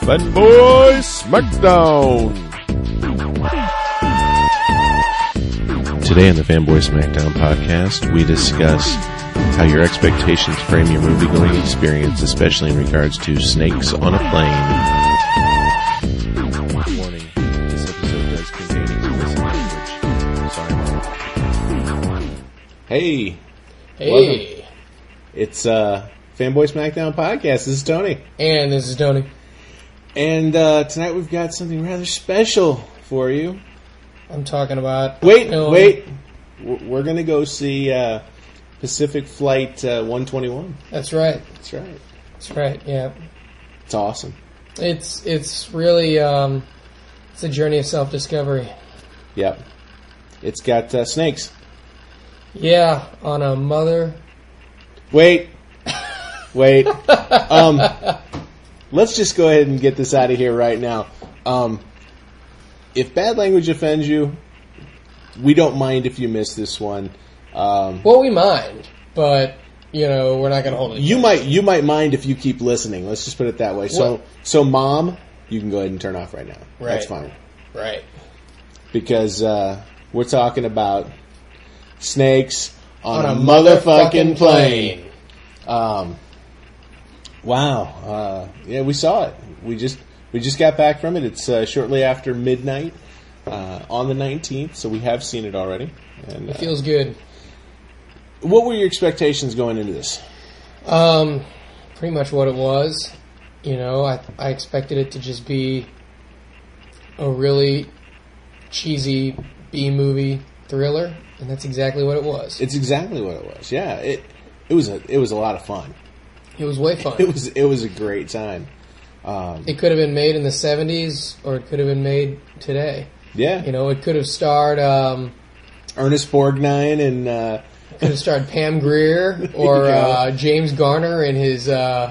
Fanboy Smackdown! Today on the Fanboy Smackdown podcast, we discuss how your expectations frame your movie-going experience, especially in regards to snakes on a plane. Warning, this episode does contain explicit language. Sorry about that. Hey! Hey! It's Fanboy Smackdown podcast. This is Tony. And this is Tony. And tonight we've got something rather special for you. I'm talking about... Wait. We're going to go see Pacific Flight 121. That's right. That's right. That's right, yeah. It's awesome. It's really, it's a journey of self-discovery. Yep. It's got snakes. Yeah, on a mother... Wait. Let's just go ahead and get this out of here right now. If bad language offends you, we don't mind if you miss this one. Well, we mind, but, we're not going to hold it. You might mind if you keep listening. Let's just put it that way. So Mom, you can go ahead and turn off right now. Right. That's fine. Right. Because we're talking about snakes on a motherfucking plane. Wow. Yeah, we saw it. We just got back from it. It's shortly after midnight on the 19th, so we have seen it already. And it feels good. What were your expectations going into this? Pretty much what it was. I expected it to just be a really cheesy B-movie thriller, and that's exactly what it was. It's exactly what it was. Yeah, it was a lot of fun. It was way fun. It was a great time. It could have been made in the 70s, or it could have been made today. Yeah. It could have starred... Ernest Borgnine and... could have starred Pam Grier, or James Garner in his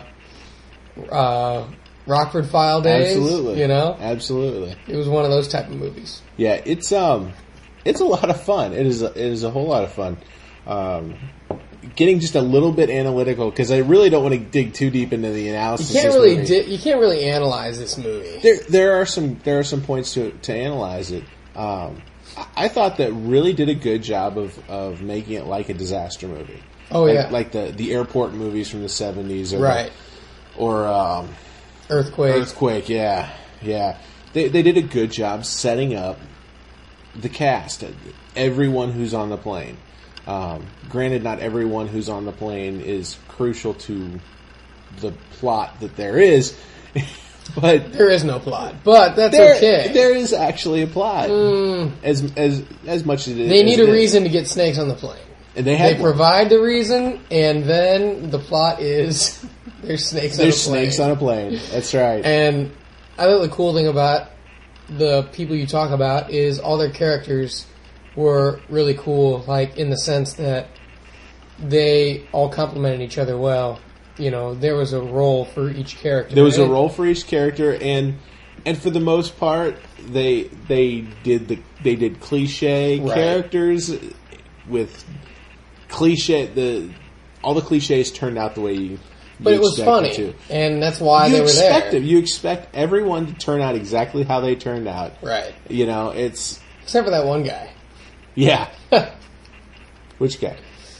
Rockford File days. Absolutely. Absolutely. It was one of those type of movies. Yeah, it's a lot of fun. It is a whole lot of fun. Getting just a little bit analytical, because I really don't want to dig too deep into the analysis. You can't really analyze this movie. There are some points to analyze it. I thought that really did a good job of making it like a disaster movie. Oh, yeah. Like the airport movies from the 70s. Right. Earthquake. Earthquake, yeah. Yeah. They did a good job setting up the cast. Everyone who's on the plane. Granted, not everyone who's on the plane is crucial to the plot that there is, but there is no plot. But that's okay. There is actually a plot, as much as it is. They need a reason to get snakes on the plane. And they provide the reason, and then the plot is there's snakes on a plane. There's snakes on a plane. That's right. And I think the cool thing about the people you talk about is all their characters were really cool, like in the sense that they all complemented each other well. There was a role for each character. There was a role for each character, and for the most part, they did cliche characters with cliche. All the cliches turned out the way you. But it was funny, and that's why they were there. You expect everyone to turn out exactly how they turned out. Right. It's except for that one guy. Yeah. Which guy?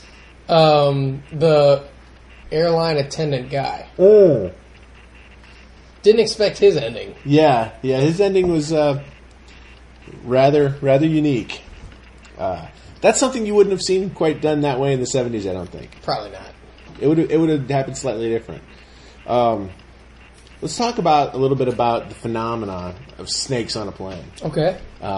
The airline attendant guy. Oh. Didn't expect his ending. Yeah. His ending was rather unique. That's something you wouldn't have seen quite done that way in the 70s, I don't think. Probably not. It would have happened slightly different. Let's talk a little bit about the phenomenon of snakes on a plane. Okay.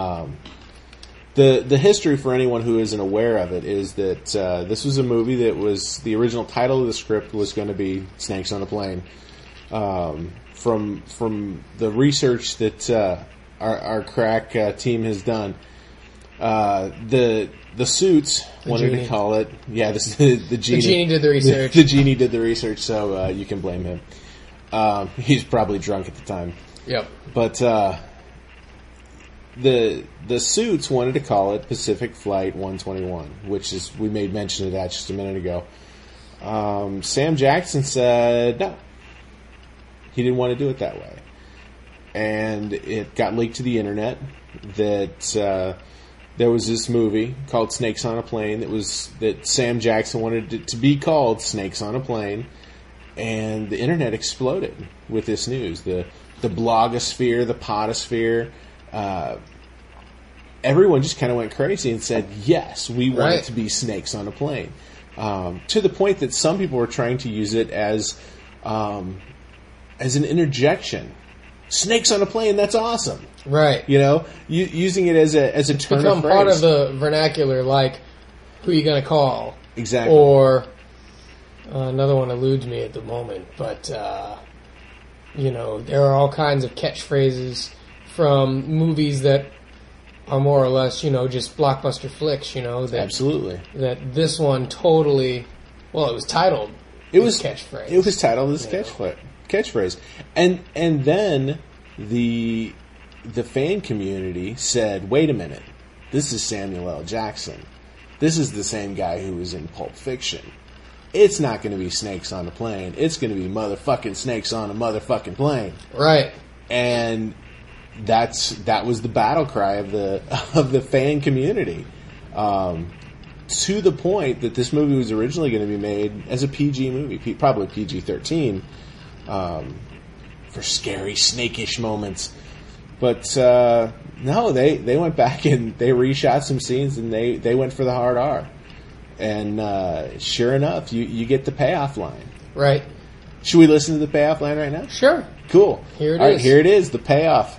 The history, for anyone who isn't aware of it, is that this was a movie that was the original title of the script was going to be Snakes on a Plane. From the research that our crack team has done, the Suits wanted to call it. Yeah, this is the Genie. The Genie did the research. The Genie did the research, so you can blame him. He's probably drunk at the time. Yep. But the Suits wanted to call it Pacific Flight 121, which is, we made mention of that just a minute ago. Sam Jackson said no. He didn't want to do it that way. and it got leaked to the internet that there was this movie called Snakes on a Plane that Sam Jackson wanted it to be called Snakes on a Plane, and the internet exploded with this news. The blogosphere, the potosphere, everyone just kind of went crazy and said, yes, we want it to be Snakes on a Plane. To the point that some people were trying to use it as an interjection. Snakes on a Plane, that's awesome. Right. You know, using it as a turn become of phrase. part of the vernacular, like, who you going to call? Exactly. Or, another one eludes me at the moment, but, you know, there are all kinds of catchphrases from movies that are more or less, you know, just blockbuster flicks, you know. Absolutely. That this one totally, well, it was titled catchphrase. It was titled as catchphrase. And then the fan community said, wait a minute, this is Samuel L. Jackson. This is the same guy who was in Pulp Fiction. It's not going to be Snakes on a Plane. It's going to be motherfucking Snakes on a motherfucking Plane. Right. And that was the battle cry of the fan community. To the point that this movie was originally going to be made as a PG movie, probably PG-13, for scary, snakish moments. But no, they went back and they reshot some scenes and they went for the hard R. And sure enough, you get the payoff line. Right. Should we listen to the payoff line right now? Sure. Cool. Here it All is. right, here it is, the payoff.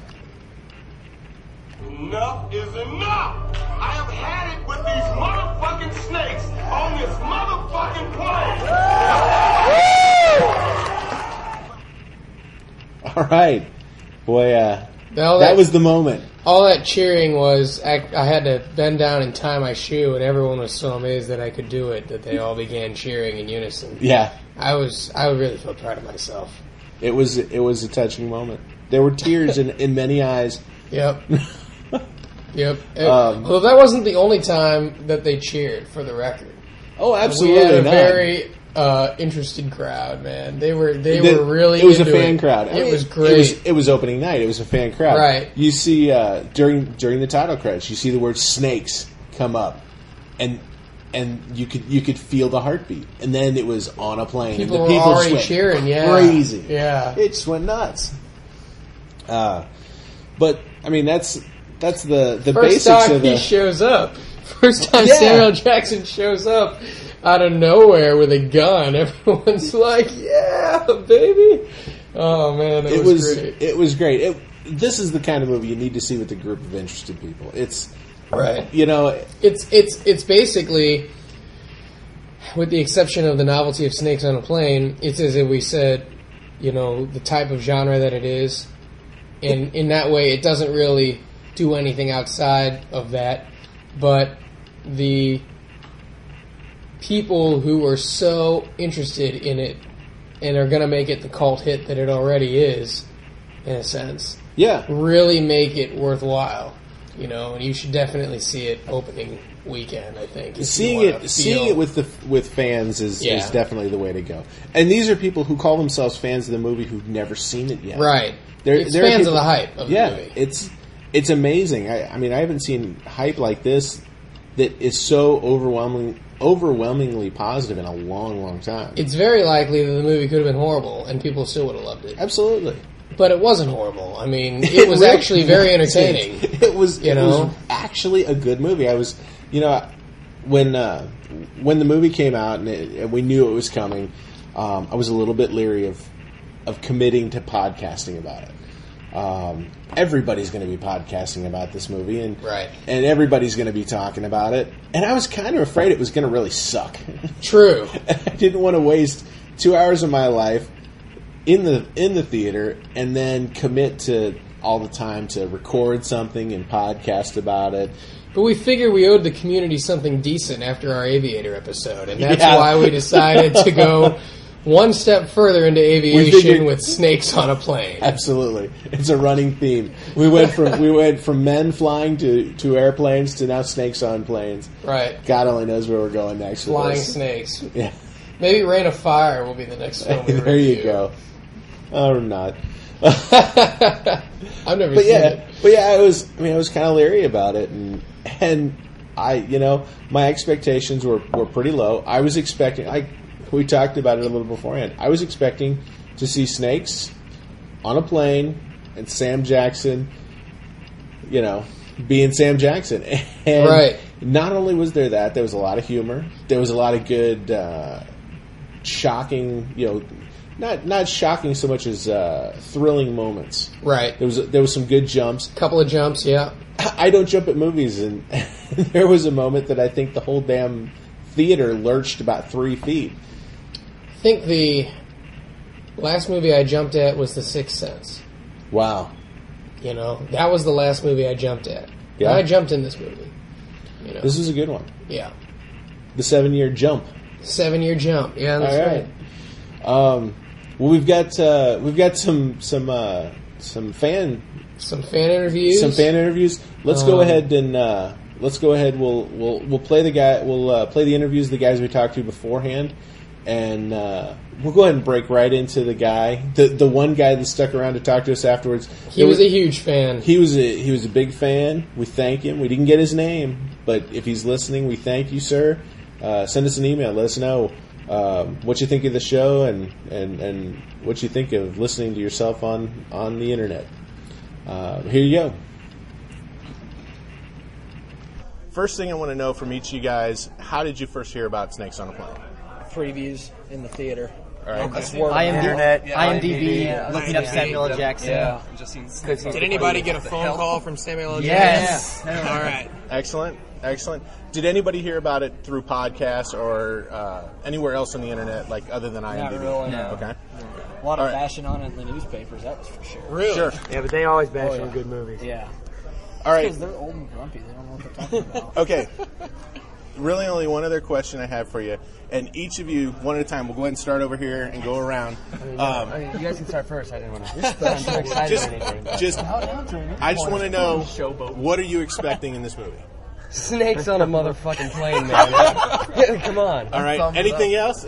Enough is enough! I have had it with these motherfucking snakes on this motherfucking plane! All right. Boy, Now that was the moment. All that cheering was, I had to bend down and tie my shoe, and everyone was so amazed that I could do it that they all began cheering in unison. Yeah. I really felt proud of myself. It was a touching moment. There were tears in many eyes. Yep. Yep. Although that wasn't the only time that they cheered, for the record. Oh, absolutely We had a not. very interested crowd, man. They were really. It was a into fan it. crowd. It was great. It was opening night. It was a fan crowd. Right. You see during the title credits, you see the word snakes come up, and you could feel the heartbeat. And then it was on a plane. People and were the people already just went cheering. Yeah. crazy. Yeah. It just went nuts. But I mean that's the First basics time of the. he shows up. First time Yeah. Samuel Jackson shows up out of nowhere with a gun. Everyone's like, "Yeah, baby!" Oh man, it was great. It was great. This is the kind of movie you need to see with a group of interested people. It's Right. you know, It's basically, with the exception of the novelty of Snakes on a Plane, it's as if we said, you know, the type of genre that it is. And in that way, it doesn't really do anything outside of that. But the people who are so interested in it and are going to make it the cult hit that it already is, in a sense, yeah. really make it worthwhile. You know, and you should definitely see it opening weekend, I think. Seeing it with fans is definitely the way to go. And these are people who call themselves fans of the movie who've never seen it yet. Right. They're It's fans fans of the hype of the movie. It's amazing. I mean, I haven't seen hype like this that is so overwhelmingly positive in a long, long time. It's very likely that the movie could have been horrible and people still would have loved it. Absolutely. But it wasn't horrible. I mean, it was actually very entertaining. It was actually a good movie. I was, when the movie came out and we knew it was coming, I was a little bit leery of committing to podcasting about it. Everybody's going to be podcasting about this movie, and everybody's going to be talking about it. And I was kind of afraid it was going to really suck. True. I didn't want to waste 2 hours of my life in the theater and then commit to all the time to record something and podcast about it. But we figured we owed the community something decent after our Aviator episode, and that's why we decided to go one step further into aviation with Snakes on a Plane. Absolutely. It's a running theme. We went from men flying to airplanes to now snakes on planes. Right. God only knows where we're going next. Flying snakes. Yeah. Maybe Rain of Fire will be the next film we There review. you go. Or not. I've never seen it. But yeah, I was kind of leery about it, and I, my expectations were pretty low. I was expecting, we talked about it a little beforehand. I was expecting to see snakes on a plane and Sam Jackson, being Sam Jackson. And right. Not only was there that, there was a lot of humor. There was a lot of good, shocking, not shocking so much as thrilling moments. Right. There was some good jumps. Couple of jumps, yeah. I don't jump at movies, and there was a moment that I think the whole damn theater lurched about 3 feet. I think the last movie I jumped at was The Sixth Sense. Wow. That was the last movie I jumped at. Yeah. I jumped in this movie. This was a good one. Yeah. The 7-year jump. 7-year jump. Yeah, that's right. Well, we've got some fan interviews. Some fan interviews. Let's go ahead and we'll play the guy. We'll play the interviews of the guys we talked to beforehand, and we'll go ahead and break right into the guy, the one guy that stuck around to talk to us afterwards. He was a huge fan. He was a big fan. We thank him. We didn't get his name, but if he's listening, we thank you, sir. Send us an email. Let us know what you think of the show and what you think of listening to yourself on the internet. Here you go. First thing I want to know from each of you guys, how did you first hear about Snakes on a Plane? Previews in the theater. All right. IMDb, looking up Samuel L. Jackson. Yeah. Did anybody get a phone call from Samuel L. Yes. Jackson? All right. Excellent. Did anybody hear about it through podcasts or anywhere else on the internet, like other than IMDb? Not really, no. Okay. A lot of bashing on it in the newspapers, that was for sure. Really? Sure. Yeah, but they always bash on good movies. Yeah. All right. Because they're old and grumpy. They don't know what they're talking about. Okay. Really only one other question I have for you. And each of you, one at a time, we'll go ahead and start over here and go around. you guys can start first. I didn't want to. I'm so excited or anything. I just want to know, what are you expecting in this movie? Snakes on a motherfucking plane, man. Come on. All right. Anything else?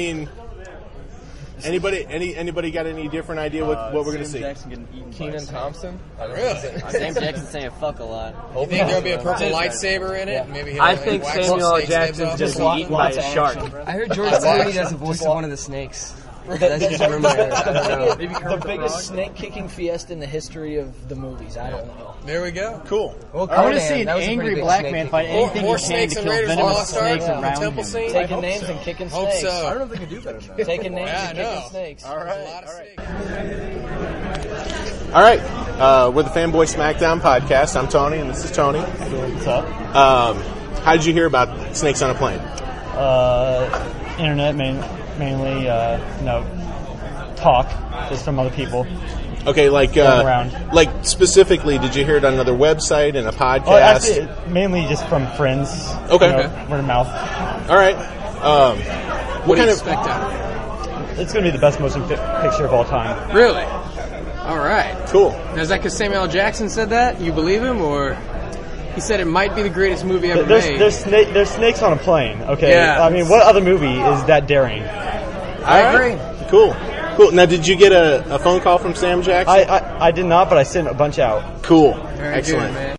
Anybody got any different idea what we're going to see? Kenan Thompson. Really? Sam Jackson saying fuck a lot. You think there'll be a purple lightsaber in it? Yeah. Maybe I think Samuel L. Jackson's just eaten by a shark. I heard George Clooney does the voice of one of the snakes. That's just a rumor. I don't know. The biggest snake kicking fiesta in the history of the movies. I don't know. There we go. Cool. Well, I want to see an angry black man fight anything More he can snakes to and kill Raiders of the venomous Lost Ark snakes on the around temple him. scene. Taking names and kicking Hope snakes. so. I don't know if they can do better than that. Taking names and Yeah, I kicking know. snakes. All There's a lot of snakes. All right. We're the Fanboy Smackdown podcast. I'm Tony, and this is Tony. What's up? How did you hear about Snakes on a Plane? Internet mainly, talk just from other people. Okay, around. like specifically, did you hear it on another website and a podcast? Oh, actually, mainly just from friends. Okay. Word of mouth. All right. What do you expect out of It's going to be the best motion picture of all time. it? Really? All right. Cool. Now, is that because Samuel L. Jackson said that? You believe him, or he said it might be the greatest movie ever made? There's snakes on a plane. Okay. Yeah. I mean, what other movie is that daring? I agree. Cool. Now, did you get a phone call from Sam Jackson? I did not, but I sent a bunch out. Cool. Very Excellent. good, man.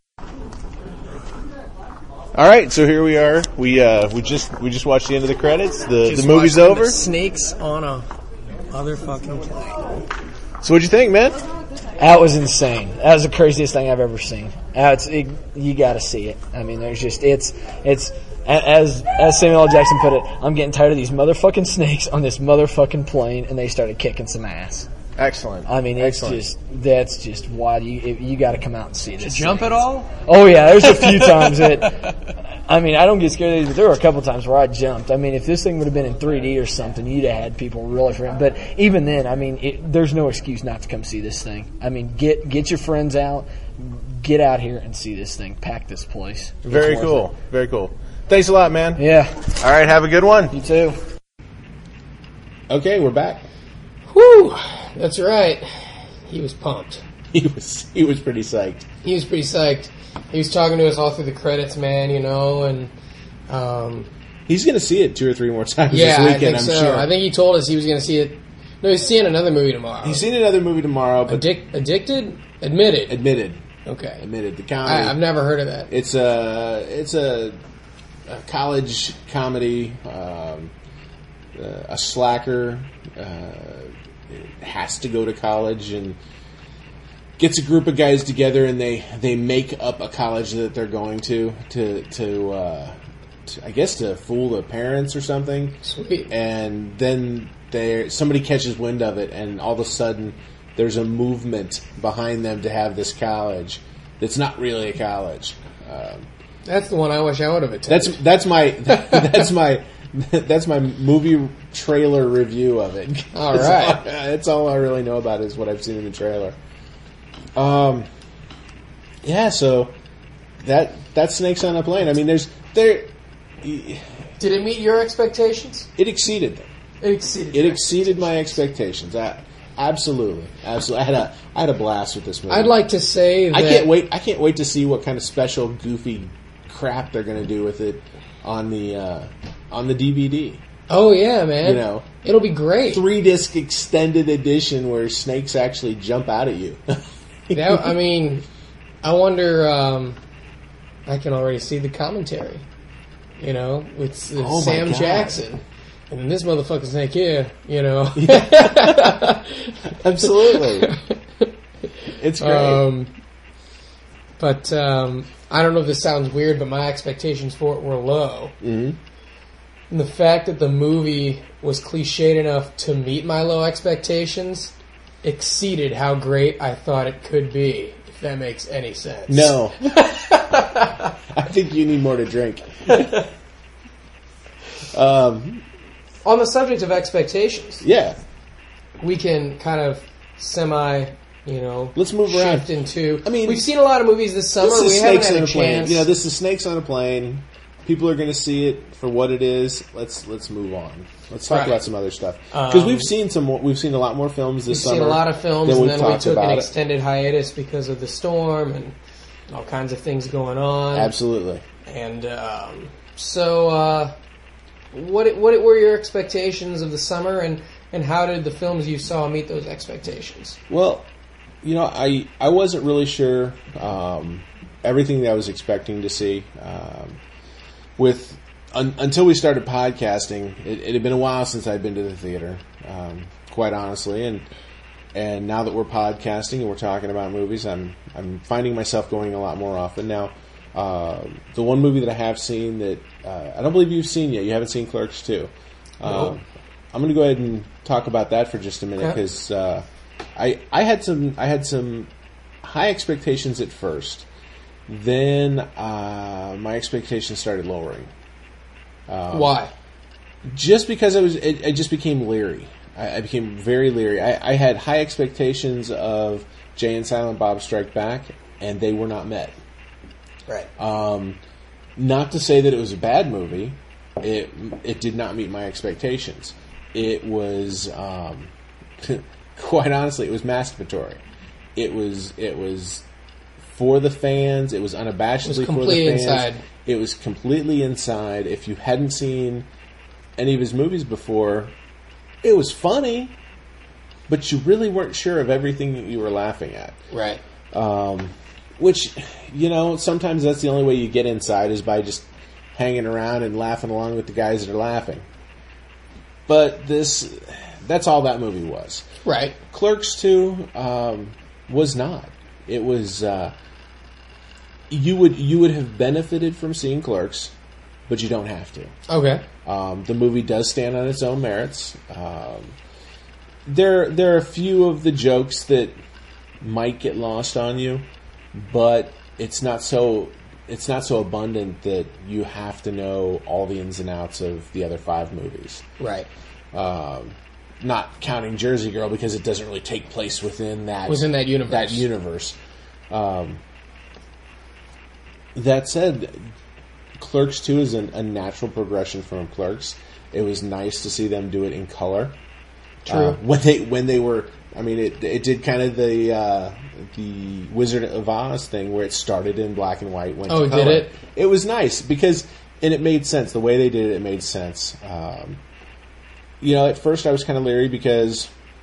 All right, so here we are. We just watched the end of the credits. The Just movie's watching over. the snakes on a motherfucking plane. So what'd you think, man? That was insane. That was the craziest thing I've ever seen. You got to see it. I mean, there's just it's as Samuel L. Jackson put it. I'm getting tired of these motherfucking snakes on this motherfucking plane, and they started kicking some ass. Excellent. I mean, that's just wild. You got to come out and see this. Did you jump thing. at all? Oh yeah, there's a few times that. I mean, I don't get scared of these, but there were a couple times where I jumped. I mean, if this thing would have been in 3D or something, you'd have had people really frightened. But even then, I mean, there's no excuse not to come see this thing. I mean, get your friends out, get out here and see this thing. Pack this place. Very cool. Very cool. Thanks a lot, man. Yeah. All right, have a good one. You too. Okay, we're back. Whew. That's right. He was pumped. He was pretty psyched. He was pretty psyched. He was talking to us all through the credits, man, and He's going to see it 2 or 3 more times yeah, this weekend, I think I'm so. sure. I think he told us he was going to see it No, he's seeing another movie tomorrow. He's seeing another movie tomorrow, but Addicted? Admitted. Okay. Admitted. The comedy. I've never heard of that. It's a college comedy. A slacker has to go to college and gets a group of guys together, and they make up a college that they're going to I guess to fool the parents or something. Sweet. And then somebody catches wind of it, and all of a sudden there's a movement behind them to have this college that's not really a college. That's the one I wish I would have attended. That's my movie trailer review of it. All right. That's all I really know about it is what I've seen in the trailer. Yeah, so that's Snakes on a Plane. I mean, did it meet your expectations? It exceeded them. It exceeded my expectations. Absolutely. I had a blast with this movie. I'd like to say that I can't wait to see what kind of special goofy crap they're going to do with it on the DVD. Oh yeah, man! You know, it'll be great. 3-disc extended edition where snakes actually jump out at you. I mean, I wonder. I can already see the commentary. You know, with Sam Jackson. And this motherfucking snake here, you know. Absolutely. It's great. But I don't know if this sounds weird, but my expectations for it were low. Mm-hmm. And the fact that the movie was cliched enough to meet my low expectations exceeded how great I thought it could be, if that makes any sense. No. I think you need more to drink. On the subject of expectations, yeah, we can kind of let's move shift around into. I mean, we've seen a lot of movies this summer. We haven't haven't had a chance. You know, this is Snakes on a Plane. People are going to see it for what it is. Let's move on. Let's talk about some other stuff because we've seen a lot more films this summer. We've seen a lot of films, and then we took an about extended hiatus because of the storm and all kinds of things going on. Absolutely. And what were your expectations of the summer, and how did the films you saw meet those expectations? Well, you know, I wasn't really sure everything that I was expecting to see. Until we started podcasting, it had been a while since I'd been to the theater, quite honestly, and now that we're podcasting and we're talking about movies, I'm finding myself going a lot more often now. The one movie that I have seen that I don't believe you've seen yet. You haven't seen Clerks 2. No. I'm going to go ahead and talk about that for just a minute because I had some high expectations at first. Then my expectations started lowering. Why? Just because I just became leery. I became very leery. I had high expectations of Jay and Silent Bob Strike Back, and they were not met. Right. Not to say that it was a bad movie. It did not meet my expectations. It was, quite honestly, it was masturbatory. It was for the fans. It was unabashedly for the fans. Inside. It was completely inside. If you hadn't seen any of his movies before, it was funny, but you really weren't sure of everything that you were laughing at. Right. Which, you know, sometimes that's the only way you get inside is by just hanging around and laughing along with the guys that are laughing. But that's all that movie was. Right. Clerks 2 was not. It was you would have benefited from seeing Clerks, but you don't have to. Okay. The movie does stand on its own merits. There are a few of the jokes that might get lost on you, but it's not so abundant that you have to know all the ins and outs of the other 5 movies. Right. Not counting Jersey Girl because it doesn't really take place within that universe. That said, Clerks 2 is a natural progression from Clerks. It was nice to see them do it in color. True. When they were, I mean, it did kind of the Wizard of Oz thing where it started in black and white, went to color. Did it? It was nice because, and it made sense. The way they did it, it made sense. You know, at first I was kind of leery because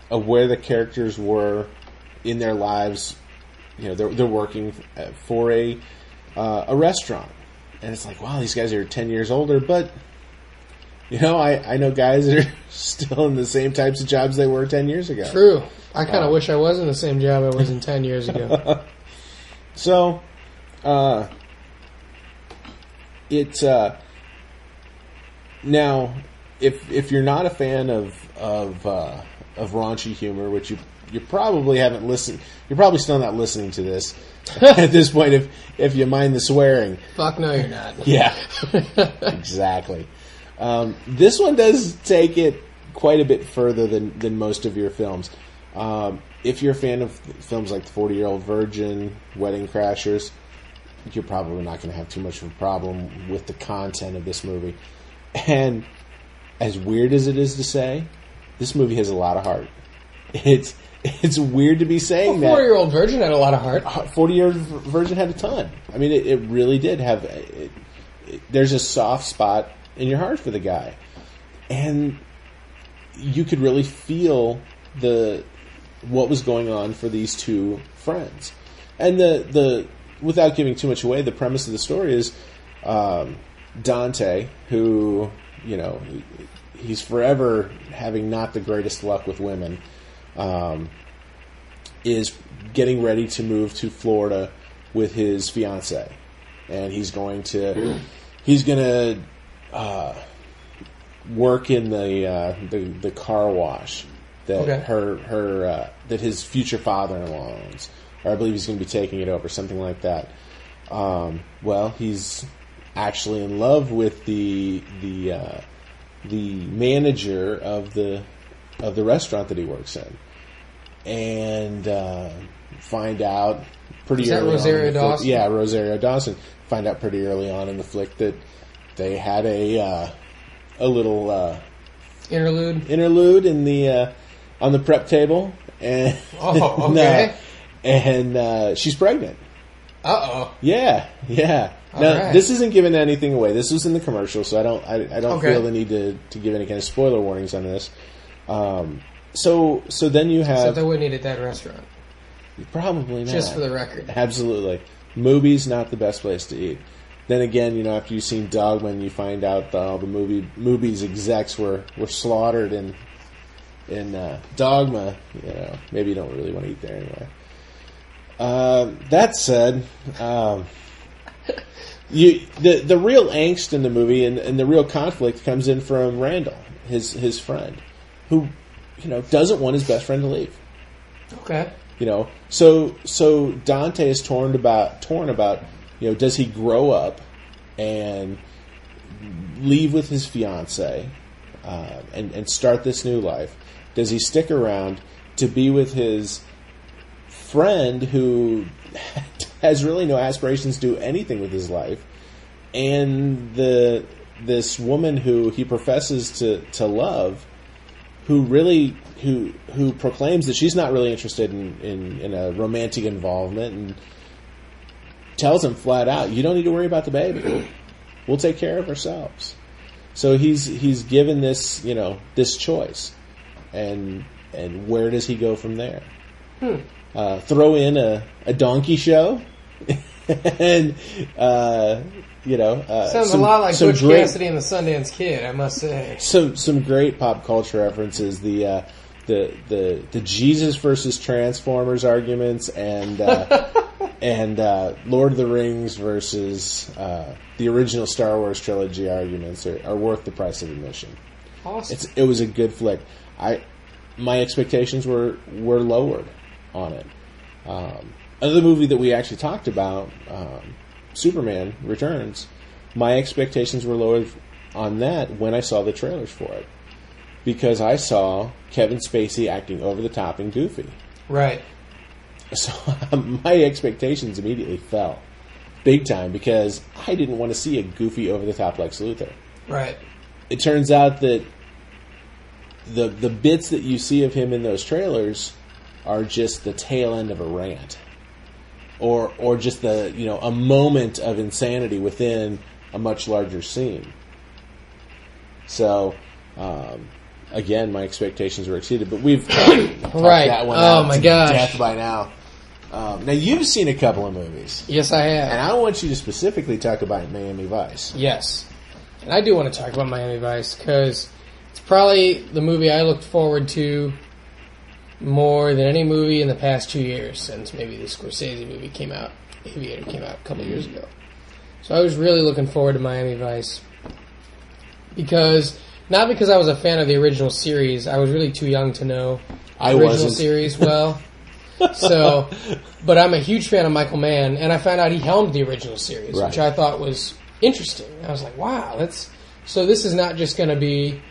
where the characters were in their lives. You know, they're working for a restaurant, and it's like, wow, these guys are 10 years older, but you know, I know guys that are still in the same types of jobs they were 10 years ago. True. I kind of wish I was in the same job I was in 10 years ago. So, it's now if you're not a fan of raunchy humor, which you probably haven't listened, you're probably still not listening to this at this point. If you mind the swearing, Fuck no, you're not. yeah, exactly. This one does take it quite a bit further than most of your films. If you're a fan of films like The 40-Year-Old Virgin, Wedding Crashers, you're probably not going to have too much of a problem with the content of this movie. And as weird as it is to say, this movie has a lot of heart. It's weird to be saying that. 40-Year-Old Virgin had a lot of heart. 40-Year-Old Virgin had a ton. I mean, it really did have... there's a soft spot in your heart for the guy. And you could really feel what was going on for these two friends. And the without giving too much away, the premise of the story is Dante, who, you know, he's forever having not the greatest luck with women, is getting ready to move to Florida with his fiancée. And he's going to work in the car wash that that his future father-in-law owns, or I believe he's going to be taking it over, something like that. Well, he's actually in love with the manager of the restaurant that he works in, and find out pretty early on. Is that Rosario Dawson? Yeah, Rosario Dawson. Find out pretty early on in the flick that they had a little interlude in the on the prep table, and and she's pregnant. Uh-oh. Yeah. Now, this isn't giving anything away. This was in the commercial, so I don't feel the need to give any kind of spoiler warnings on this. So then you have... Except I wouldn't eat at that restaurant. Probably not. Just for the record. Absolutely. Movies, not the best place to eat. Then again, you know, after you've seen Dogma and you find out all the movies execs were slaughtered in Dogma, you know, maybe you don't really want to eat there anyway. That said, the real angst in the movie and the real conflict comes in from Randall, his friend, who, you know, doesn't want his best friend to leave. Okay. You know, so Dante is torn about, you know, does he grow up and leave with his fiancée and start this new life? Does he stick around to be with his friend who has really no aspirations to do anything with his life, and this woman who he professes to love, who proclaims that she's not really interested in a romantic involvement, and tells him flat out, you don't need to worry about the baby. We'll take care of ourselves. So he's given this, you know, this choice. And where does he go from there? Throw in a donkey show, and you know, sounds a lot like Butch Cassidy and the Sundance Kid, I must say. So some great pop culture references, the Jesus versus Transformers arguments, and Lord of the Rings versus the original Star Wars trilogy arguments are worth the price of admission. Awesome. It was a good flick. My expectations were lowered on it. Another movie that we actually talked about, Superman Returns, my expectations were lowered on that when I saw the trailers for it, because I saw Kevin Spacey acting over the top and goofy. Right. So my expectations immediately fell big time, because I didn't want to see a goofy over the top Lex Luthor. Right. It turns out that the bits that you see of him in those trailers are just the tail end of a rant, or just a moment of insanity within a much larger scene. So again, my expectations were exceeded. But we've talked Right. that one Oh, out my to gosh. death by now. Now, you've seen a couple of movies. Yes, I have. And I want you to specifically talk about Miami Vice. Yes. And I do want to talk about Miami Vice because it's probably the movie I looked forward to more than any movie in the past 2 years, since maybe the Scorsese movie came out. Aviator came out a couple years ago. So I was really looking forward to Miami Vice. Not because I was a fan of the original series. I was really too young to know I the original wasn't. series well. So, but I'm a huge fan of Michael Mann, and I found out he helmed the original series, Right. which I thought was interesting. I was like, wow, so this is not just going to be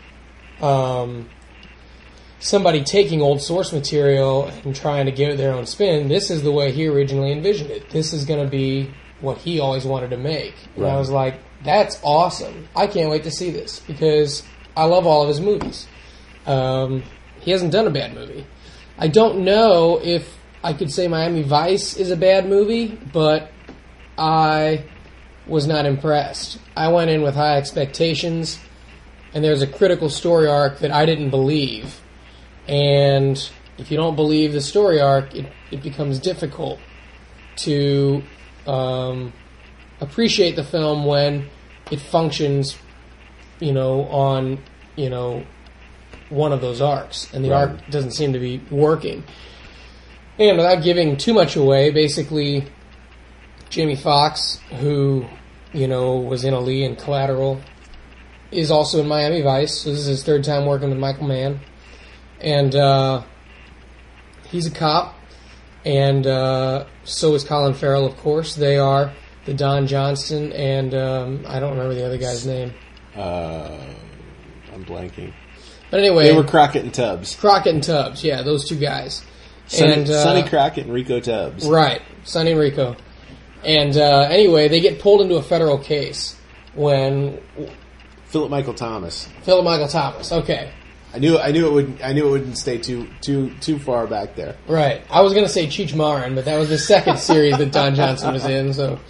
somebody taking old source material and trying to give it their own spin. This is the way he originally envisioned it. This is going to be what he always wanted to make. And Right. I was like, that's awesome. I can't wait to see this because I love all of his movies. He hasn't done a bad movie. I don't know if I could say Miami Vice is a bad movie, but I was not impressed. I went in with high expectations, and there's a critical story arc that I didn't believe. And if you don't believe the story arc, it becomes difficult to appreciate the film when it functions, on, one of those arcs, and the Right. arc doesn't seem to be working. And without giving too much away, basically, Jamie Foxx, who, was in Ali and Collateral, is also in Miami Vice. So this is his third time working with Michael Mann. And he's a cop. And so is Colin Farrell, of course. They are the Don Johnston and I don't remember the other guy's name. I'm blanking. But anyway, They were Crockett and Tubbs. Crockett and Tubbs. Yeah, those two guys. Sonny Crockett and Rico Tubbs. Right, Sonny and Rico. And anyway, they get pulled into a federal case when Philip Michael Thomas. Philip Michael Thomas. Okay, I knew it wouldn't stay too far back there. right. I was going to say Cheech Marin, but that was the second series that Don Johnson was in. So,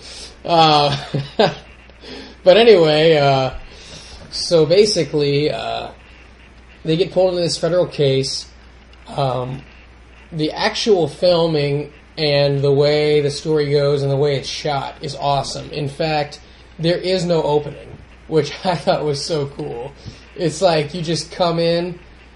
but anyway, so basically, they get pulled into this federal case. The actual filming and the way the story goes and the way it's shot is awesome. In fact, there is no opening, which I thought was so cool. It's like you just come in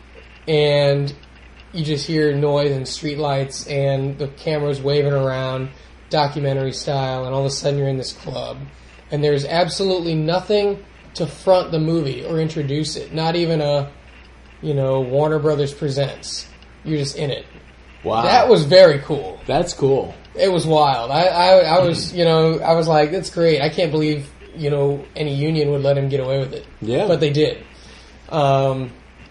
and you just hear noise and streetlights and the camera's waving around, documentary style, and all of a sudden you're in this club. And there's absolutely nothing to front the movie or introduce it. Not even a, Warner Brothers Presents. You're just in it. Wow. That was very cool. That's cool. It was wild. I was, I was like, that's great. I can't believe, any union would let him get away with it. Yeah. But they did. Up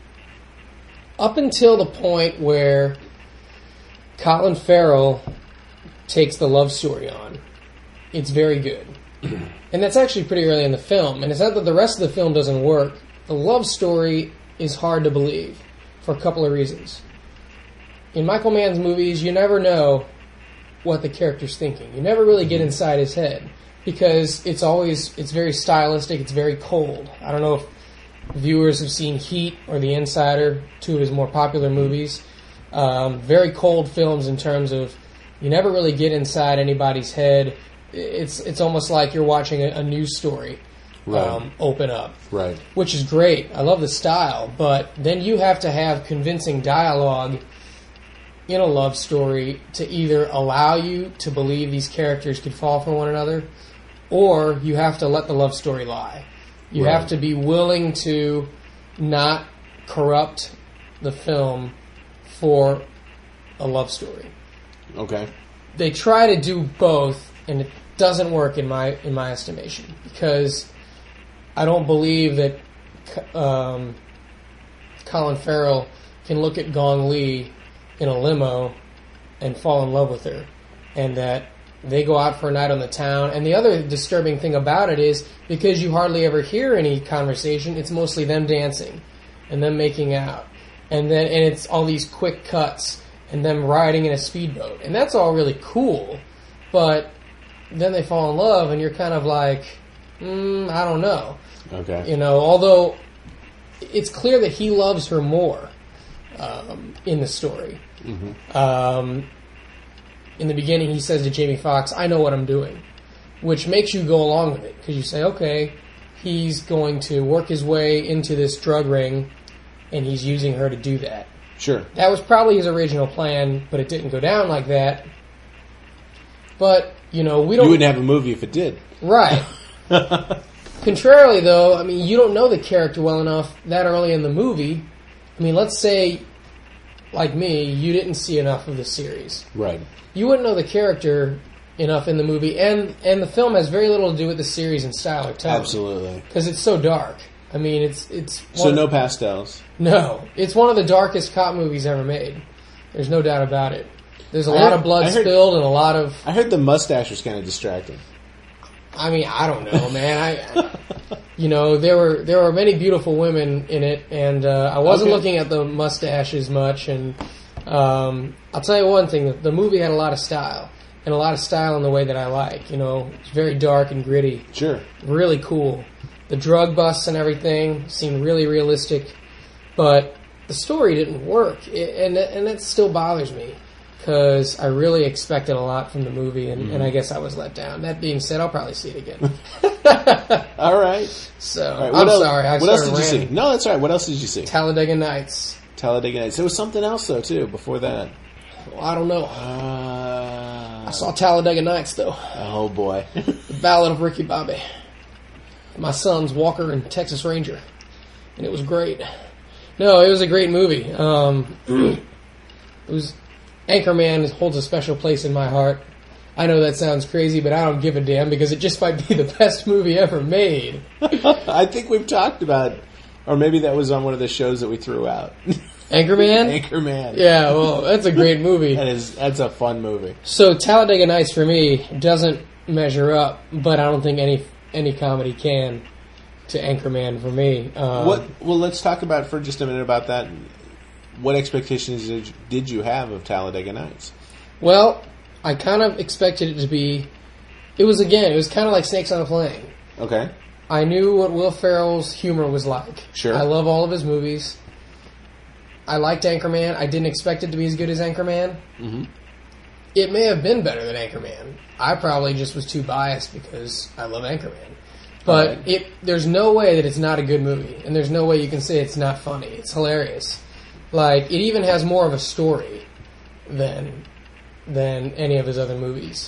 until the point where Colin Farrell takes the love story on, it's very good. And that's actually pretty early in the film. And it's not that the rest of the film doesn't work. The love story is hard to believe for a couple of reasons. In Michael Mann's movies, you never know what the character's thinking. You never really get inside his head because it's very stylistic, it's very cold. I don't know if viewers have seen Heat or The Insider, two of his more popular movies. Very cold films in terms of you never really get inside anybody's head. It's almost like you're watching a news story open up. Right. Which is great. I love the style, but then you have to have convincing dialogue in a love story to either allow you to believe these characters could fall for one another, or you have to let the love story lie. You have to be willing to not corrupt the film for a love story. Okay. They try to do both, and it doesn't work in my estimation, because I don't believe that Colin Farrell can look at Gong Li in a limo and fall in love with her, and that they go out for a night on the town. And the other disturbing thing about it is, because you hardly ever hear any conversation, it's mostly them dancing and them making out, and it's all these quick cuts and them riding in a speedboat, and that's all really cool. But then they fall in love, and you're kind of like, I don't know. Okay. Although it's clear that he loves her more in the story. In the beginning, he says to Jamie Foxx, "I know what I'm doing," which makes you go along with it because you say, "Okay, he's going to work his way into this drug ring, and he's using her to do that." Sure. That was probably his original plan, but it didn't go down like that. But, we don't... You wouldn't have a movie if it did. Right. Contrarily, though, I mean, you don't know the character well enough that early in the movie. I mean, let's say, like me, you didn't see enough of the series. Right. You wouldn't know the character enough in the movie, and the film has very little to do with the series and style or tone. Absolutely. Because it's so dark. I mean, it's so no pastels. No, it's one of the darkest cop movies ever made. There's no doubt about it. There's a lot of blood spilled and a lot of... I heard the mustache was kind of distracting. I mean, I don't know, man. There were many beautiful women in it, and I wasn't looking at the mustache as much. And I'll tell you one thing: the movie had a lot of style, and a lot of style in the way that I like. It's very dark and gritty. Sure. Really cool. The drug busts and everything seemed really realistic, but the story didn't work, and that still bothers me. Because I really expected a lot from the movie, and I guess I was let down. That being said, I'll probably see it again. All right. So, all right, I'm sorry. What else did you see? No, that's all right. What else did you see? Talladega Nights. Talladega Nights. There was something else, though, too, before that. Well, I don't know. I saw Talladega Nights, though. Oh, boy. The Ballad of Ricky Bobby. My son's Walker and Texas Ranger. And it was great. No, it was a great movie. It was... Anchorman holds a special place in my heart. I know that sounds crazy, but I don't give a damn because it just might be the best movie ever made. I think we've talked about, or maybe that was on one of the shows that we threw out. Anchorman? Anchorman. Yeah, well, that's a great movie. That's a fun movie. So Talladega Nights for me doesn't measure up, but I don't think any comedy can to Anchorman for me. Well, let's talk about for just a minute about that. What expectations did you have of Talladega Nights? Well, I kind of expected it to be... It was kind of like Snakes on a Plane. Okay. I knew what Will Ferrell's humor was like. Sure. I love all of his movies. I liked Anchorman. I didn't expect it to be as good as Anchorman. Mm-hmm. It may have been better than Anchorman. I probably just was too biased because I love Anchorman. But there's no way that it's not a good movie. And there's no way you can say it's not funny. It's hilarious. Like, it even has more of a story than any of his other movies.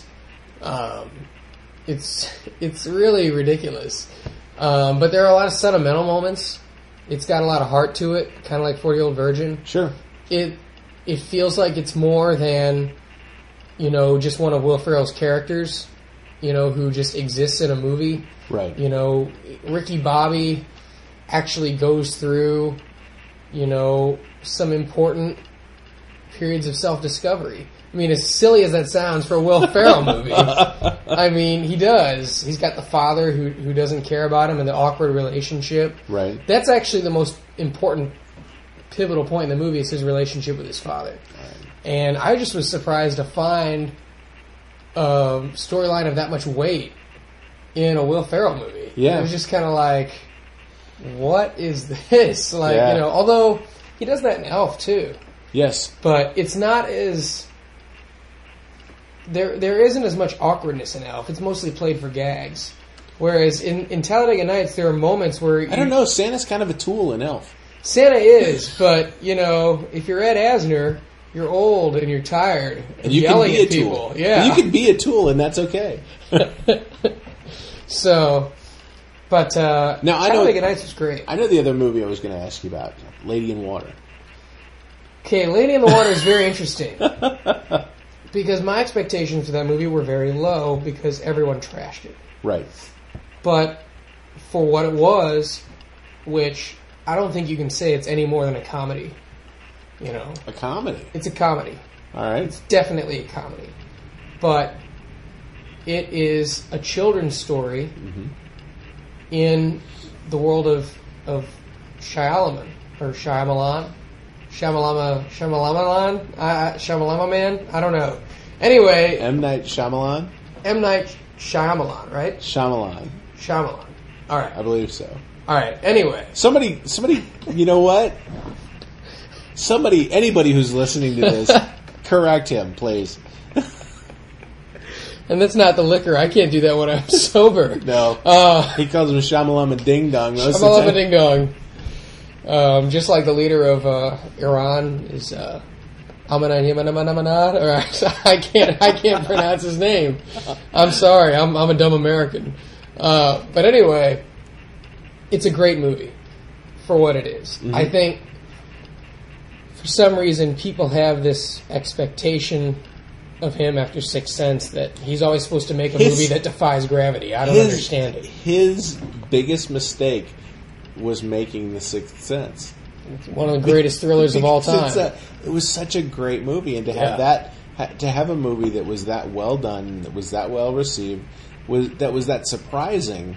It's really ridiculous. But there are a lot of sentimental moments. It's got a lot of heart to it, kind of like 40-Year-Old Virgin. Sure. It feels like it's more than, just one of Will Ferrell's characters, who just exists in a movie. Right. Ricky Bobby actually goes through, some important periods of self-discovery. I mean, as silly as that sounds for a Will Ferrell movie, I mean, he does. He's got the father who doesn't care about him and the awkward relationship. Right. That's actually the most important pivotal point in the movie is his relationship with his father. Right. And I just was surprised to find a storyline of that much weight in a Will Ferrell movie. Yeah. It was just kind of like, what is this? Like, although he does that in Elf too. Yes. But it's not as... There isn't as much awkwardness in Elf. It's mostly played for gags. Whereas in Talladega Nights, there are moments where... I don't know. Santa's kind of a tool in Elf. Santa is, but, if you're Ed Asner, you're old and you're tired and you yelling can be at a people. Tool. Yeah. You can be a tool, and that's okay. So... But now, Talladega Nights was great. I know the other movie I was going to ask you about, Lady in Water. Okay, Lady in the Water is very interesting. Because my expectations for that movie were very low because everyone trashed it. Right. But for what it was, which I don't think you can say it's any more than a comedy. A comedy? It's a comedy. All right. It's definitely a comedy. But it is a children's story in the world of Shyamalan, or Shyamalan. Shyamalama Man? I don't know. Anyway... M. Night Shyamalan, right? Shyamalan. All right. I believe so. All right. Anyway, Somebody, you know what? Anybody who's listening to this, correct him, please. and that's not the liquor. I can't do that when I'm sober. No. He calls him Shamalama Ding Dong. Shamalama Ding Dong. Just like the leader of Iran is Ahmadinejad, or I can't pronounce his name. I'm sorry. I'm a dumb American. But anyway, it's a great movie for what it is. Mm-hmm. I think for some reason people have this expectation of him after Sixth Sense that he's always supposed to make a movie that defies gravity. I don't understand it. His biggest mistake was making The Sixth Sense. It's one of the greatest thrillers of all time. It was such a great movie, and to have to have a movie that was that well done, that was that well received, that was that surprising.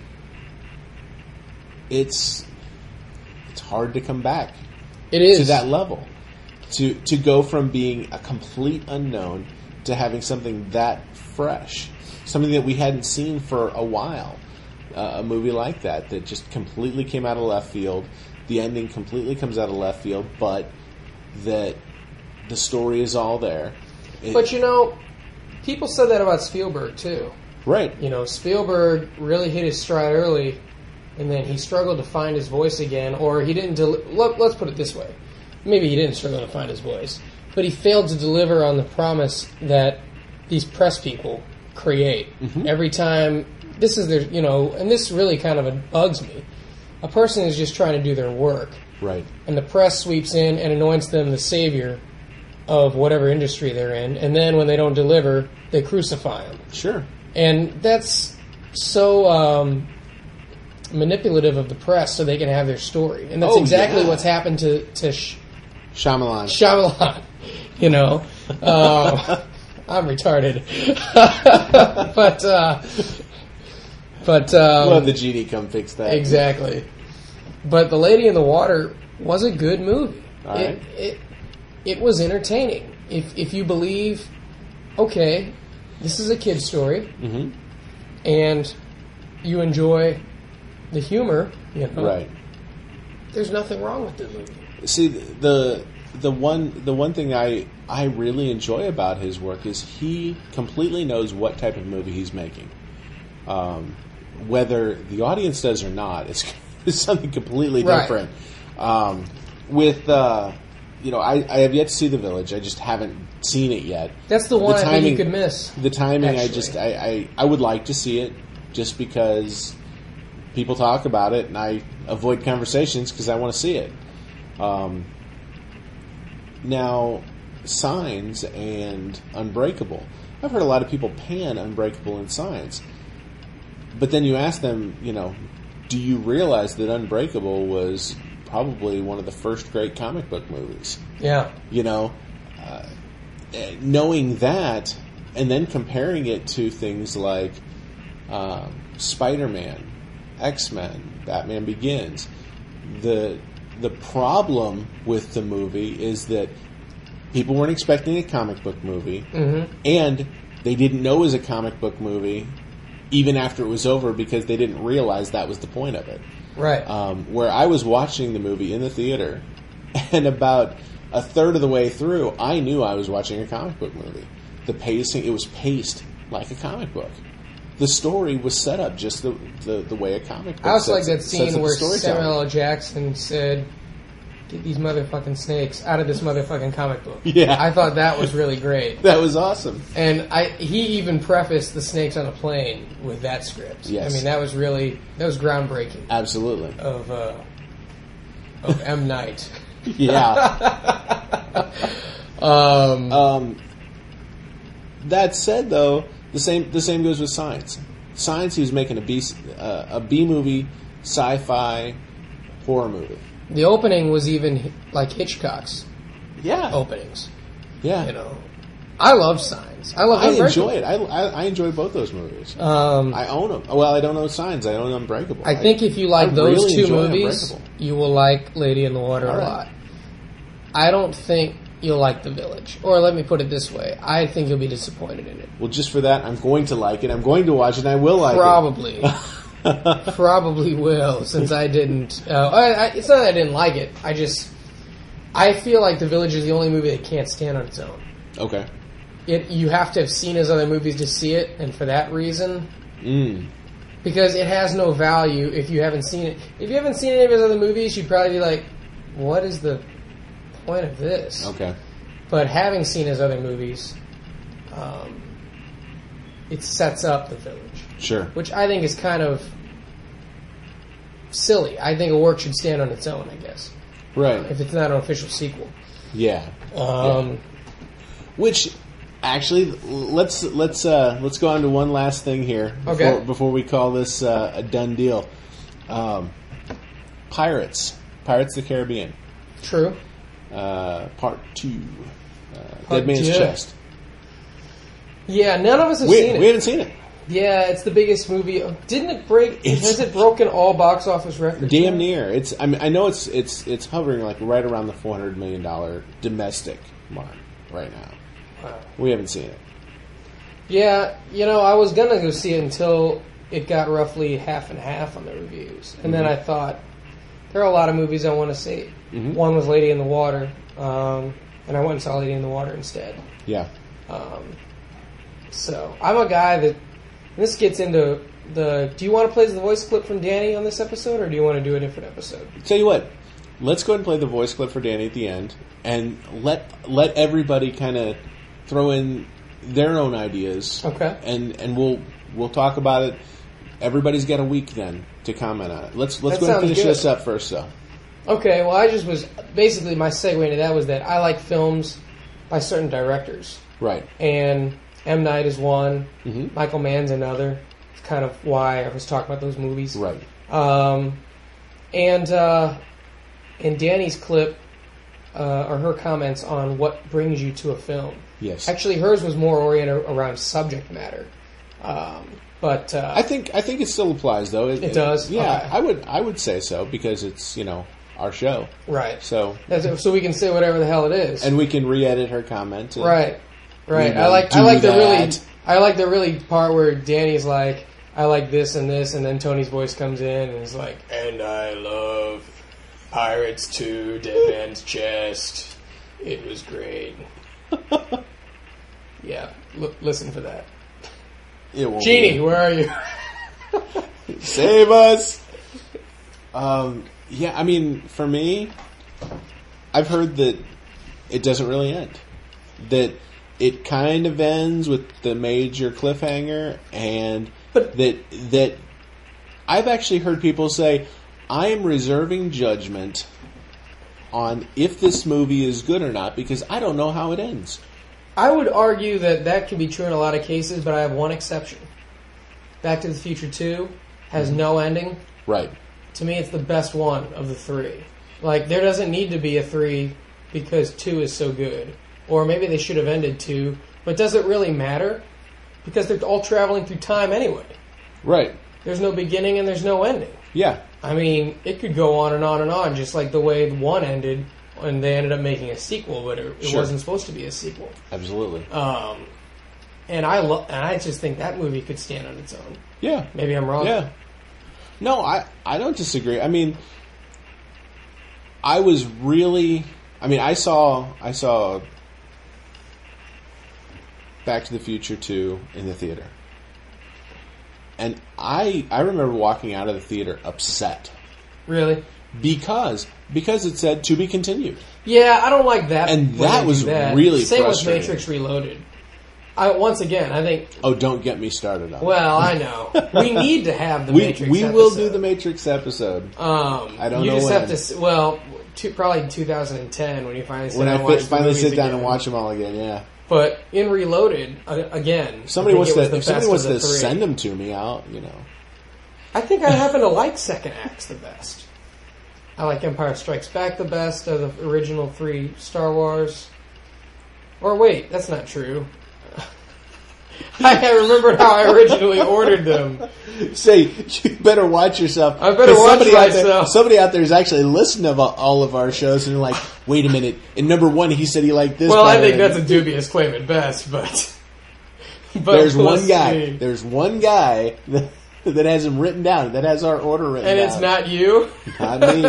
It's hard to come back. It is to that level, to go from being a complete unknown to having something that fresh, something that we hadn't seen for a while. A movie like that just completely came out of left field. The ending completely comes out of left field, but that the story is all there. But people said that about Spielberg too. Right. Spielberg really hit his stride early, and then he struggled to find his voice again, or he didn't. Let's put it this way: maybe he didn't struggle to find his voice, but he failed to deliver on the promise that these press people create every time. This is their, and this really kind of bugs me. A person is just trying to do their work. Right. And the press sweeps in and anoints them the savior of whatever industry they're in, and then when they don't deliver, they crucify them. Sure. And that's so manipulative of the press so they can have their story. And that's exactly what's happened to Shyamalan. I'm retarded. But we'll have the GD come fix that. Exactly. But The Lady in the Water was a good movie. All right. It was entertaining. If you believe, okay, this is a kid's story, and you enjoy the humor, right? There's nothing wrong with the movie. See, the one thing I really enjoy about his work is he completely knows what type of movie he's making. Whether the audience does or not, it's something completely different. I have yet to see The Village. I just haven't seen it yet. That's the one I think you could miss. The timing, actually. I would like to see it just because people talk about it, and I avoid conversations because I want to see it. Now, Signs and Unbreakable. I've heard a lot of people pan Unbreakable and Signs. But then you ask them, do you realize that Unbreakable was probably one of the first great comic book movies? Yeah. Knowing that, and then comparing it to things like Spider-Man, X-Men, Batman Begins. The problem with the movie is that people weren't expecting a comic book movie, and they didn't know it was a comic book movie even after it was over because they didn't realize that was the point of it. Right. Where I was watching the movie in the theater, and about a third of the way through, I knew I was watching a comic book movie. The pacing, it was paced like a comic book. The story was set up just the way a comic book. I also like that scene where Samuel L. Jackson said, "Get these motherfucking snakes out of this motherfucking comic book." Yeah. I thought that was really great. That was awesome. And he even prefaced The Snakes on a Plane with that script. Yes. I mean, that was groundbreaking. Absolutely. Of M. Night. Yeah. That said, though, the same goes with Signs. Signs, he was making a B movie, sci-fi, horror movie. The opening was even like Hitchcock's Yeah. openings. Yeah. I love Signs. I enjoy it. I enjoy both those movies. I own them. Well, I don't own Signs. I own Unbreakable. I think if you like those two movies, you will like Lady in the Water a lot. I don't think you'll like The Village. Or let me put it this way. I think you'll be disappointed in it. Well, just for that, I'm going to like it. I'm going to watch it, and I will like Probably. it. Probably will, since I didn't. It's not that I didn't like it. I feel like The Village is the only movie that can't stand on its own. Okay. You have to have seen his other movies to see it, and for that reason, because it has no value if you haven't seen it. If you haven't seen any of his other movies, you'd probably be like, "What is the point of this?" Okay. But having seen his other movies, it sets up The Village. Sure. Which I think is kind of silly. I think a work should stand on its own, I guess. Right. If it's not an official sequel. Yeah. Which, actually, let's go on to one last thing here before we call this a done deal. Pirates of the Caribbean. True. Part 2. Dead Man's Chest. Yeah, none of us have seen it. We haven't seen it. Yeah, it's the biggest movie. Didn't it break? Has it broken all box office records? Damn near. I know it's hovering like right around the $400 million domestic mark right now. Wow. We haven't seen it. Yeah, I was gonna go see it until it got roughly half and half on the reviews, and then I thought there are a lot of movies I want to see. Mm-hmm. One was Lady in the Water, and I went and saw Lady in the Water instead. Yeah. So I'm a guy that. This gets into the... Do you want to play the voice clip from Danny on this episode, or do you want to do a different episode? Tell you what, let's go ahead and play the voice clip for Danny at the end, and let everybody kind of throw in their own ideas. Okay. And we'll talk about it. Everybody's got a week then to comment on it. Let's go ahead and finish this up first, though. Okay, well, I just was... Basically, my segue into that was that I like films by certain directors. Right. And... M. Night is one. Mm-hmm. Michael Mann's another. It's kind of why I was talking about those movies. Right. And Danny's clip, or her comments on what brings you to a film. Yes. Actually, hers was more oriented around subject matter. But I think it still applies, though. It does. Yeah, okay. I would say so because it's our show. Right. So we can say whatever the hell it is, and we can re-edit her comment. Right. Right, I like the really part where Danny's like, I like this, and then Tony's voice comes in and is like, and I love Pirates 2, Dead Man's Chest. It was great. Yeah, listen for that. Genie, where are you? Save us! Yeah, I mean, for me, I've heard that it doesn't really end. That it kind of ends with the major cliffhanger, and that I've actually heard people say, I am reserving judgment on if this movie is good or not because I don't know how it ends. I would argue that can be true in a lot of cases, but I have one exception. Back to the Future 2 has no ending. Right. To me, it's the best one of the three. Like, there doesn't need to be a 3 because 2 is so good. Or maybe they should have ended 2, but does it really matter? Because they're all traveling through time anyway. Right. There's no beginning and there's no ending. Yeah. I mean, it could go on and on and on, just like the way 1 ended, and they ended up making a sequel, but it wasn't supposed to be a sequel. Absolutely. And I just think that movie could stand on its own. Yeah. Maybe I'm wrong. Yeah. No, I don't disagree. I mean, I saw Back to the Future 2 in the theater. And I remember walking out of the theater upset. Really? Because it said to be continued. Yeah, I don't like that. And that was really Same frustrating. Same with Matrix Reloaded. Once again, I think... Oh, don't get me started on Well, I know. We need to have the Matrix episode. We will do the Matrix episode. I don't know when. You just have to... probably 2010 when you finally sit down and watch finally sit down again. and watch them all again, yeah. But in Reloaded, again... Somebody wants to send them to me out, I think I happen to like second acts the best. I like Empire Strikes Back the best of the original 3 Star Wars. Or wait, that's not true. I remembered how I originally ordered them. Say, you better watch yourself. I better watch myself. Somebody out there is actually listening to all of our shows and they're like, wait a minute. In number 1, he said he liked this. Well, I think that's a dubious claim at best, but there's one guy. There's one guy that has them written down. That has our order written And down. it's not you? Not me.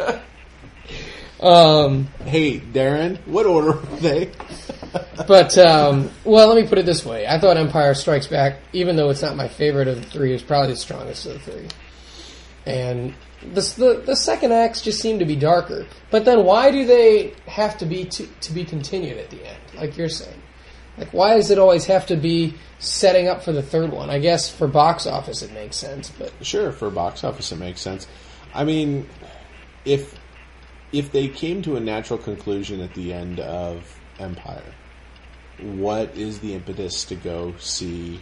Hey, Darren, what order are they? But, well, let me put it this way. I thought Empire Strikes Back, even though it's not my favorite of the three, is probably the strongest of the three. And the second acts just seem to be darker. But then why do they have to be to be continued at the end, like you're saying? Like, why does it always have to be setting up for the third one? I guess for box office it makes sense, but... Sure, for box office it makes sense. I mean, if they came to a natural conclusion at the end of Empire, what is the impetus to go see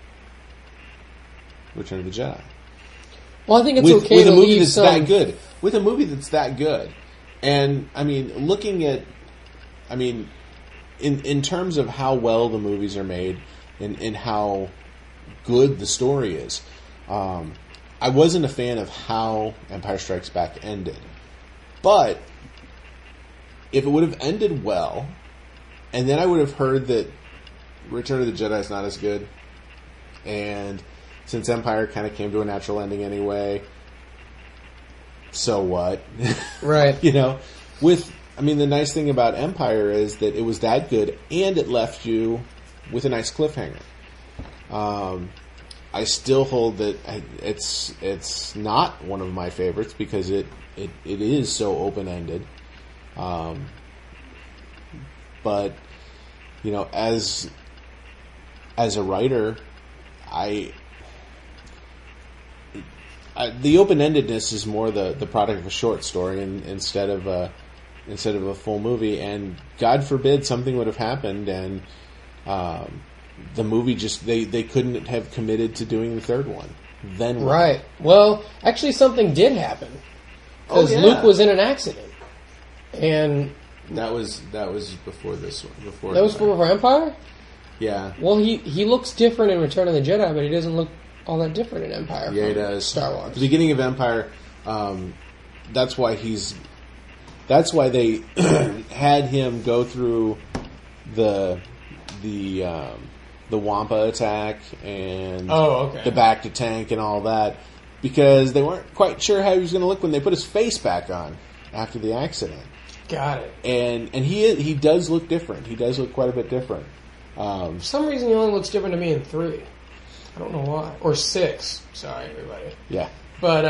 Return of the Jedi? Well, I think it's okay with to a movie leave that's some... that good. With a movie that's that good. And, I mean, looking at... I mean, in terms of how well the movies are made and how good the story is, I wasn't a fan of how Empire Strikes Back ended. But if it would have ended well, and then I would have heard that Return of the Jedi is not as good, and since Empire kind of came to a natural ending anyway, so what? Right. You know, the nice thing about Empire is that it was that good, and it left you with a nice cliffhanger. I still hold that it's not one of my favorites because it is so open-ended. But, you know, as a writer, the open-endedness is more the product of a short story instead of a full movie. And God forbid something would have happened and the movie just they couldn't have committed to doing the third one. Then what? Right. Well, actually, something did happen because Luke was in an accident, and that was before this one. Before that was for Empire. Yeah. Well, he looks different in Return of the Jedi, but he doesn't look all that different in Empire. Yeah, he does. Star Wars. At the beginning of Empire, that's why they had him go through the Wampa attack and the Bacta tank and all that, because they weren't quite sure how he was going to look when they put his face back on after the accident. Got it. And he does look different. He does look quite a bit different. For some reason, he only looks different to me in 3. I don't know why. Or 6. Sorry, everybody. Yeah. But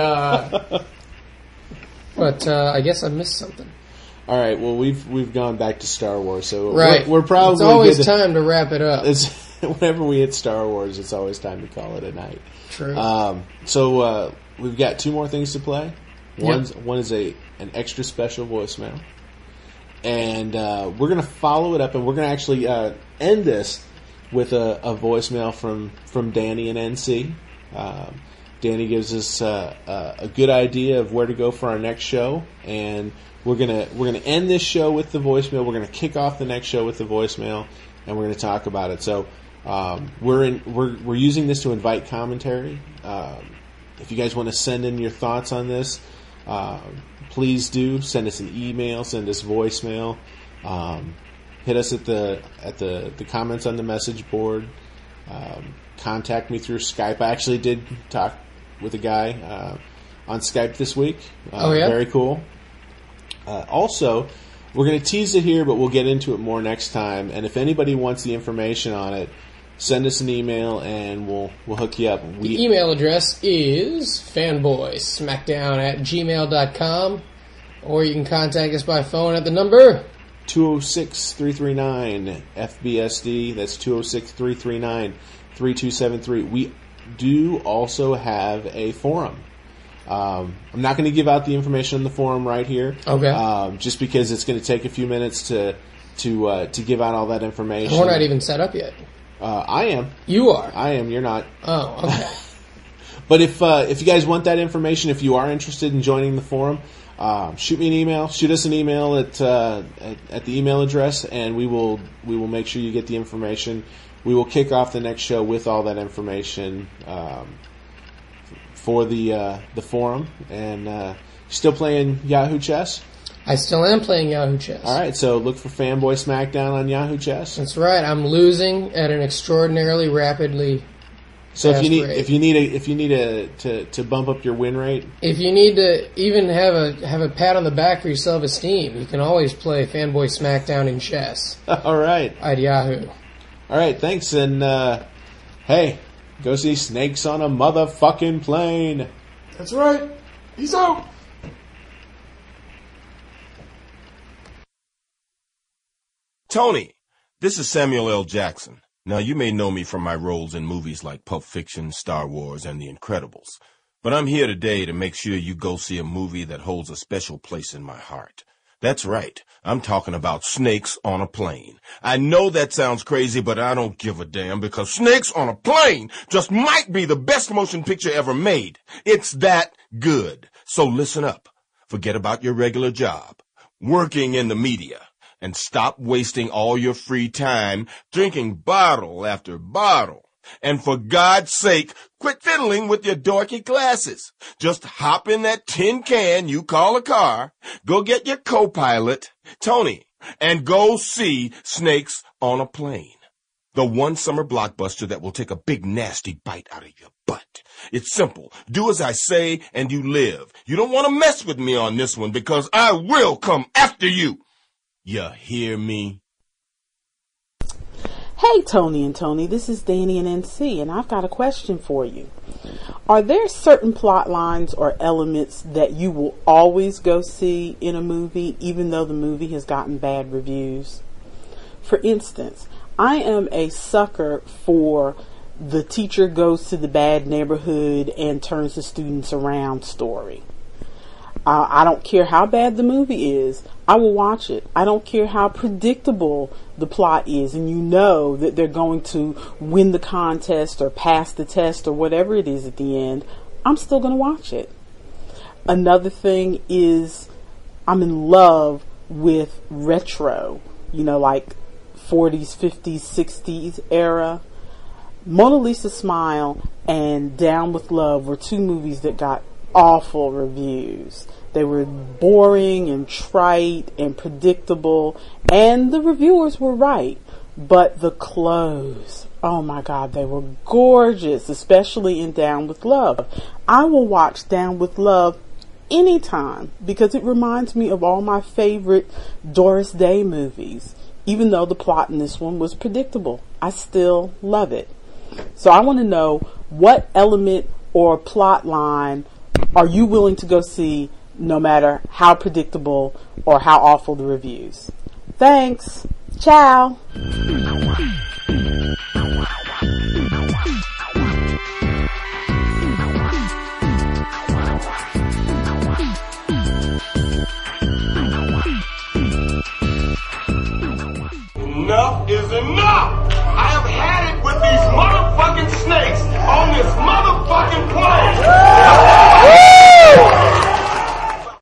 I guess I missed something. All right. Well, we've gone back to Star Wars, so right. we're probably it's always time to wrap it up. Whenever we hit Star Wars, it's always time to call it a night. True. So we've got 2 more things to play. One is an extra special voicemail, and we're going to follow it up, and we're going to actually end this with a voicemail from Danny and NC. Danny gives us a good idea of where to go for our next show, and we're gonna end this show with the voicemail. We're gonna kick off the next show with the voicemail, and we're gonna talk about it. So we're using this to invite commentary. If you guys want to send in your thoughts on this, please do send us an email, send us voicemail. Hit us at the comments on the message board. Contact me through Skype. I actually did talk with a guy on Skype this week. Very cool. Also, we're going to tease it here, but we'll get into it more next time. And if anybody wants the information on it, send us an email and we'll hook you up. The email address is fanboysmackdown@gmail.com, or you can contact us by phone at the number 206-339-FBSD. That's 206-339-3273. We do also have a forum. I'm not going to give out the information on the forum right here. Okay. Just because it's going to take a few minutes to give out all that information. We're not even set up yet. I am. You are. I am. You're not. Oh, okay. But if you guys want that information, if you are interested in joining the forum, shoot me an email. Shoot us an email at the email address, and we will make sure you get the information. We will kick off the next show with all that information for the forum. And still playing Yahoo Chess? I still am playing Yahoo Chess. All right, so look for Fanboy Smackdown on Yahoo Chess. That's right. I'm losing at an extraordinarily rapidly So if Fast you need to bump up your win rate, If you need to even have a pat on the back for your self-esteem, you can always play Fanboy Smackdown in chess all right, at Yahoo. all right, thanks, and hey, go see Snakes on a Motherfucking Plane. That's right. He's out. Tony, this is Samuel L. Jackson. Now, you may know me from my roles in movies like Pulp Fiction, Star Wars, and The Incredibles. But I'm here today to make sure you go see a movie that holds a special place in my heart. That's right. I'm talking about Snakes on a Plane. I know that sounds crazy, but I don't give a damn because Snakes on a Plane just might be the best motion picture ever made. It's that good. So listen up. Forget about your regular job, working in the media, and stop wasting all your free time drinking bottle after bottle. And for God's sake, quit fiddling with your dorky glasses. Just hop in that tin can you call a car, go get your co-pilot, Tony, and go see Snakes on a Plane. The one summer blockbuster that will take a big nasty bite out of your butt. It's simple. Do as I say and you live. You don't want to mess with me on this one because I will come after you. You hear me? Hey, Tony and Tony, this is Danny and NC, and I've got a question for you. Are there certain plot lines or elements that you will always go see in a movie, even though the movie has gotten bad reviews? For instance, I am a sucker for the teacher goes to the bad neighborhood and turns the students around story. I don't care how bad the movie is. I will watch it. I don't care how predictable the plot is, and you know that they're going to win the contest or pass the test or whatever it is at the end. I'm still going to watch it. Another thing is I'm in love with retro, like 40s, 50s, 60s era. Mona Lisa Smile and Down with Love were two movies that got awful reviews. They were boring and trite and predictable, and the reviewers were right. But the clothes, oh my God, they were gorgeous, especially in Down with Love. I will watch Down with Love anytime because it reminds me of all my favorite Doris Day movies. Even though the plot in this one was predictable, I still love it. So I want to know, what element or plot line are you willing to go see no matter how predictable or how awful the reviews? Thanks. Ciao.